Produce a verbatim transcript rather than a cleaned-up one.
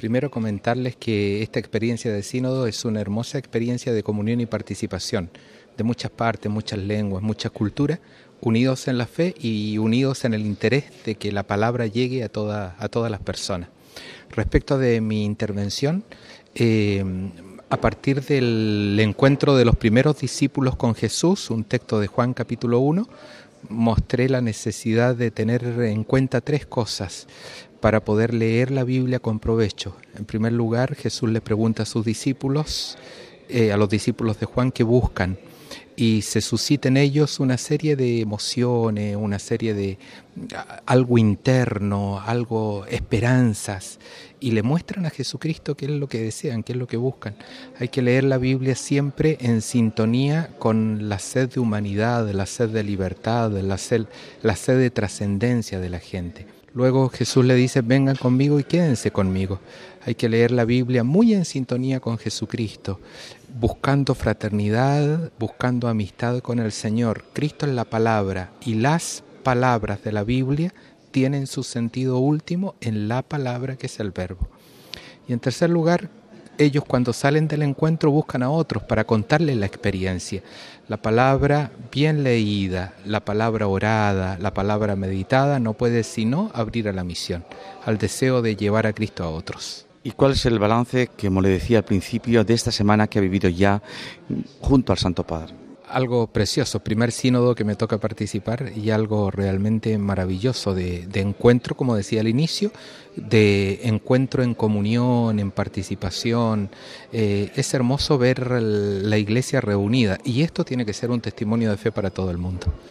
Primero comentarles que esta experiencia de sínodo es una hermosa experiencia de comunión y participación de muchas partes, muchas lenguas, muchas culturas, unidos en la fe y unidos en el interés de que la palabra llegue a, toda, a todas las personas. Respecto de mi intervención, eh, a partir del encuentro de los primeros discípulos con Jesús, un texto de Juan capítulo uno, mostré la necesidad de tener en cuenta tres cosas para poder leer la Biblia con provecho. En primer lugar, Jesús le pregunta a sus discípulos, eh, a los discípulos de Juan, qué buscan, y se suscita en ellos una serie de emociones, una serie de algo interno, algo, esperanzas, y le muestran a Jesucristo qué es lo que desean, qué es lo que buscan. Hay que leer la Biblia siempre en sintonía con la sed de humanidad, la sed de libertad, la sed, la sed de trascendencia de la gente. Luego Jesús le dice, vengan conmigo y quédense conmigo. Hay que leer la Biblia muy en sintonía con Jesucristo, buscando fraternidad, buscando amistad con el Señor. Cristo es la palabra y las palabras de la Biblia tienen su sentido último en la palabra que es el verbo. Y en tercer lugar, ellos cuando salen del encuentro buscan a otros para contarles la experiencia. La palabra bien leída, la palabra orada, la palabra meditada no puede sino abrir a la misión, al deseo de llevar a Cristo a otros. ¿Y cuál es el balance, como le decía al principio, de esta semana que ha vivido ya junto al Santo Padre? Algo precioso, primer sínodo que me toca participar y algo realmente maravilloso de, de encuentro, como decía al inicio, de encuentro en comunión, en participación. Eh, es hermoso ver la iglesia reunida y esto tiene que ser un testimonio de fe para todo el mundo.